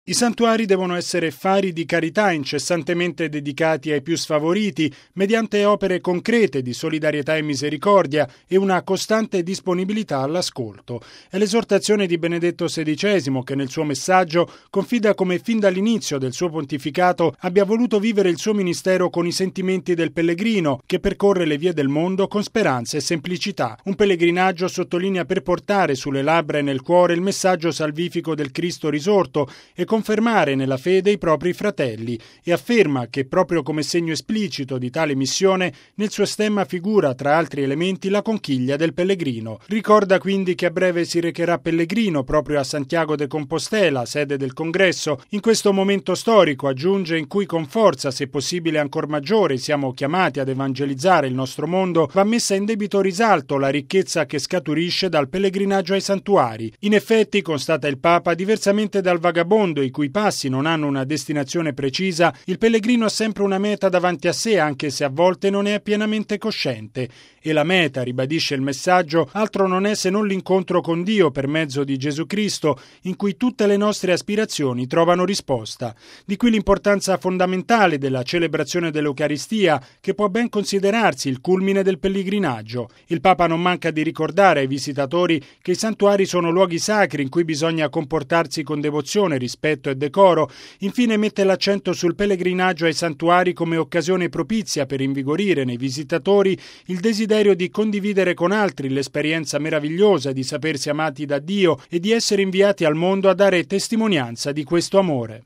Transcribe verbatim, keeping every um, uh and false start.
I santuari devono essere fari di carità incessantemente dedicati ai più sfavoriti, mediante opere concrete di solidarietà e misericordia e una costante disponibilità all'ascolto. È l'esortazione di Benedetto sedicesimo che nel suo messaggio confida come fin dall'inizio del suo pontificato abbia voluto vivere il suo ministero con i sentimenti del pellegrino che percorre le vie del mondo con speranza e semplicità. Un pellegrinaggio, sottolinea, per portare sulle labbra e nel cuore il messaggio salvifico del Cristo risorto e confermare nella fede i propri fratelli, e afferma che proprio come segno esplicito di tale missione nel suo stemma figura tra altri elementi la conchiglia del pellegrino. Ricorda quindi che a breve si recherà pellegrino proprio a Santiago de Compostela, sede del congresso, in questo momento storico, aggiunge, in cui con forza, se possibile ancor maggiore, siamo chiamati ad evangelizzare il nostro mondo, va messa in debito risalto la ricchezza che scaturisce dal pellegrinaggio ai santuari. In effetti, constata il Papa, diversamente dal vagabondo i cui passi non hanno una destinazione precisa, il pellegrino ha sempre una meta davanti a sé, anche se a volte non è pienamente cosciente. E la meta, ribadisce il messaggio, altro non è se non l'incontro con Dio per mezzo di Gesù Cristo, in cui tutte le nostre aspirazioni trovano risposta. Di qui l'importanza fondamentale della celebrazione dell'Eucaristia, che può ben considerarsi il culmine del pellegrinaggio. Il Papa non manca di ricordare ai visitatori che i santuari sono luoghi sacri in cui bisogna comportarsi con devozione, rispetto e decoro. Infine mette l'accento sul pellegrinaggio ai santuari come occasione propizia per invigorire nei visitatori il desiderio di condividere con altri l'esperienza meravigliosa di sapersi amati da Dio e di essere inviati al mondo a dare testimonianza di questo amore.